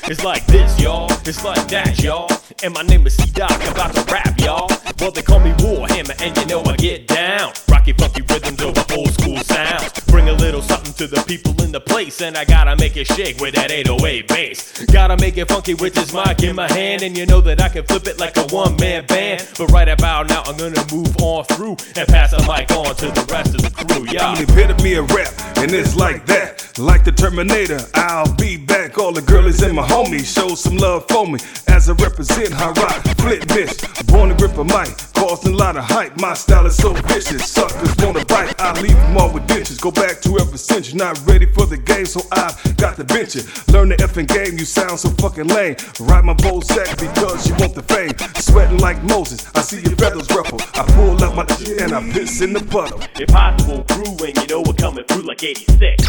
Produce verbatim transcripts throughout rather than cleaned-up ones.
It's like this, y'all. It's like that, y'all. And my name is C-Doc, about to rap, y'all. Well, they call me Warhammer, and you know I get down. Rocky, funky rhythms over old school sounds. Bring a little something to the people in the place, and I gotta make it shake with that eight oh eight bass. Gotta make it funky with this mic in my hand, and you know that I can flip it like a one-man band. But right about now, I'm gonna move on through and pass the mic on to the rest of the crew, y'all. I'm the epitome of rap, and it's like that. Like the Terminator, I'll be back. All the girlies and my homies show some love for me as I represent high rock, flip bitch. Born to grip a mic, causing a lot of hype. My style is so vicious, suckers wanna bite. I leave them all with dentures. Go back to ever since you're not ready for the game, so I've got to bench it. Learn the effing game, you sound so fucking lame. Ride my bow sack because you want the fame. Sweating like Moses, I see your feathers ruffle. I pull out my shit and I piss in the puddle. Impossible crew, and you know we're coming through like eighty-six.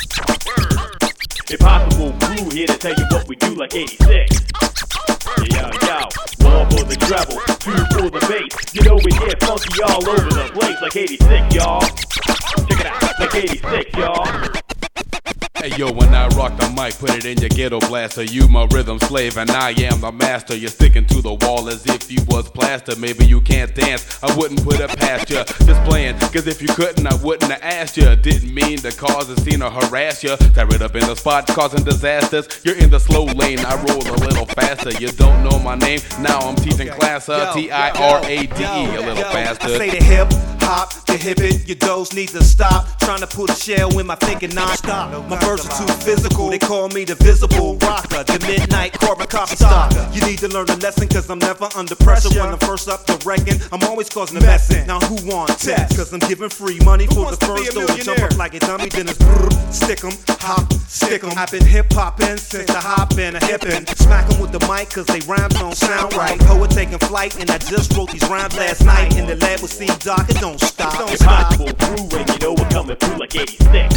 Impossible crew here to tell you what we do like eighty-six. Yo, yo, one for the treble, two for the bass. You know we get funky all over the place like eighty-six, y'all. Check it out, like eighty-six, y'all. Hey yo, when I rock the mic, put it in your ghetto blaster. You my rhythm slave and I am the master. You're sticking to the wall as if you was plaster. Maybe you can't dance, I wouldn't put it past you. Just playing, cause if you couldn't, I wouldn't have asked you. Didn't mean to cause a scene or harass you. Tear it up in the spot, causing disasters. You're in the slow lane, I roll a little faster. You don't know my name, now I'm teaching class uh, T I R A D E, a little bastard. I say the hip hop, the hip it, your doze need to stop. Trying to put a shell in my thinking non-stop. My verse are too physical, they call me the visible rocker, the midnight carbon copy stalker. You need to learn a lesson, cause I'm never under pressure. When I'm first up to wrecking, I'm always causing a messin'. Now who want test? Cause I'm giving free money for the first door. Jump up like a dummy, then it's brrr, stick 'em, hop, stick 'em. I've been hip hopping since the hop and a hippin'. Smack 'em with the mic, cause they rhymes don't sound right. Poet taking flight, and I just wrote these rhymes last night. In the lab with C-Doc, it don't stop. Don't stop. Impossible crew, and you know we're coming through like eighty-six.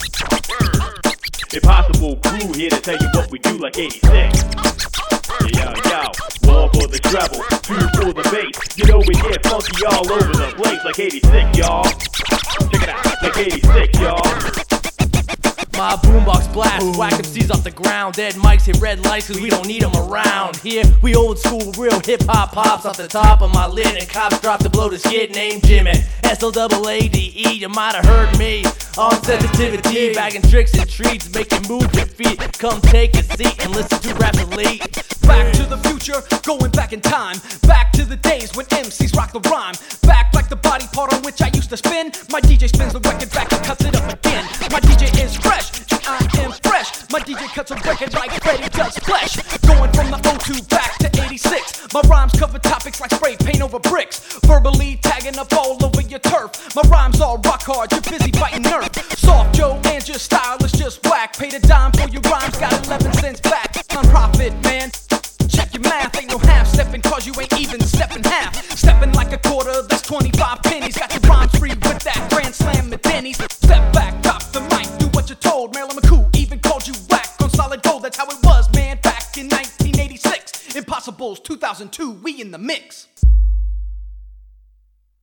Impossible crew here to tell you what we do like eighty-six. Yo, yo, one for the treble, two for the bass. You know we get funky all over the place like eighty-six, y'all. Check it out, like eighty-six, y'all. My boombox blast, Ooh. Whack M Cs off the ground. Dead mics hit red lights cause we don't need them around. Here, we old school, real hip-hop pops off the top of my lid. And cops drop to blow this kid named Jimmy. S L A A D E, you might have heard me. On sensitivity, bagging tricks and treats, making move your feet. Come take a seat and listen to Rap Elite. Back to the future, going back in time. Back to the days when M Cs rock the rhyme. Back like the body part on which I used to spin. My D J spins the record back and cuts it up again. My D J is fresh, and I am fresh. My D J cuts a record like Freddie does flesh. Going from the oh two back to eighty-six. My rhymes cover topics like spray paint over bricks. Verbally tagging up all over your turf. My rhymes all rock hard, you're busy fighting nerve. Soft Joe and your style is just whack. Paid a dime for your rhymes, got eleven cents back. Non-profit, man. Check your math, ain't no half stepping cause you ain't even stepping half. Stepping like a quarter, that's twenty-five pennies. Got your rhymes free with that grand slam at Denny's. Step back, drop the mic, do what you're told. Marilyn McCoo even called you whack on solid gold. That's how it was, man, back in nineteen eighty-six. Impossible's two thousand two, we in the mix.